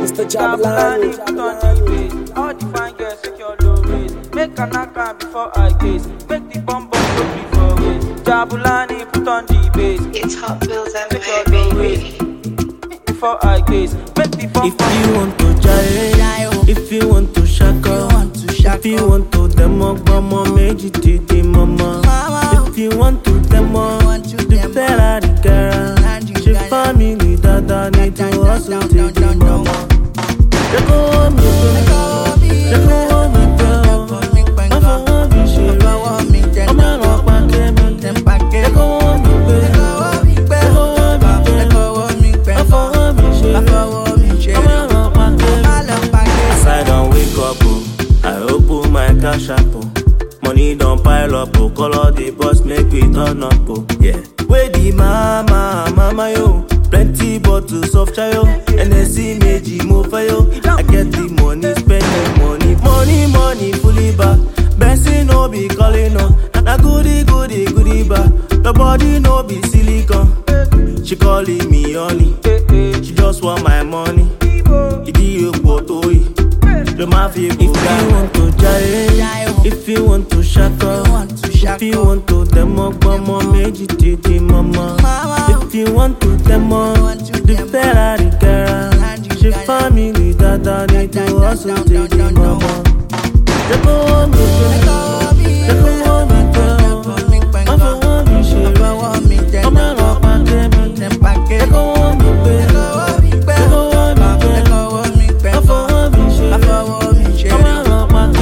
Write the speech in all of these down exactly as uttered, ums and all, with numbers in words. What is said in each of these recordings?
Mister Jabulani, put on the bass. All the fine girls secure low waist. Make a knock on before I gaze. Make the bum bum go before waist. Jabulani, put on the bass. It's Hot Bills Secure Empire, low baby. waist. Before I gaze. Make the bum If bum you want to jail, if you want to shaka, if you want to demo, mama, meji titi mama. If you want to demo, the Ferrari girl, she family dada need to hustle till the mama. They go me, they go me, girl. I for me, she I'm a rock back, they go me, baby. They go me, baby. I for me, she I'm a rock back. As I don't wake up, oh, I open my cash app, oh. Money don't pile up, oh. Call all the boss, make we turn up, oh. Yeah. Where the mama, mama yo. Plenty bottles of chayo. N S C meji mo fayo. I get the money, spend the money. Money, money, fully back. Benson no be calling on. Na goody, goody, goody back. The body no be silicone. She calling me honey. She just want my money. Idi opo the mafia. If you want to jail, if you want to shaka, if you want to demo, mama, meji titi mama. If you want to demo, the Ferrari girl, she family dada need to hustle till the mama. They go me, they go me, girl. I for me, she I'm a rock back, they go me, baby. They go me, baby. I for me, she I'm a rock back,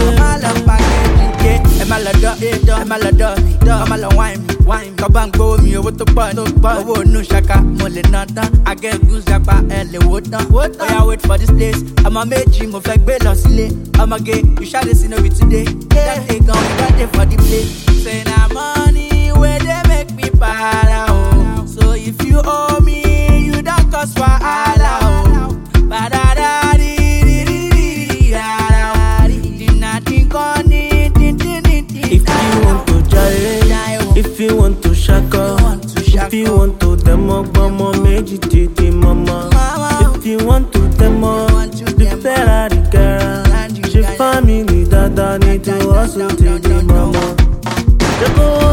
I'm a love, I'm a love, wine me, wine me. Come and go me over the bun, over no shaka, mole nata. I get goose japa, ele water. Oh yeah, wait for this place. I'm a meji, move like Bella Sile. I'm a gay, you shall listen of it today. That they come, that they for the place. Say na money, where they make me para oh. So if you owe me, you don't cost for Allah oh. Ba-da-da di di di di da di nothing gone. If you want to jail, if you want to shaka, if you want to demo, mama, meji titi mama. If you want to demo, the Ferrari girl, she family dada need to hustle till the mama. They go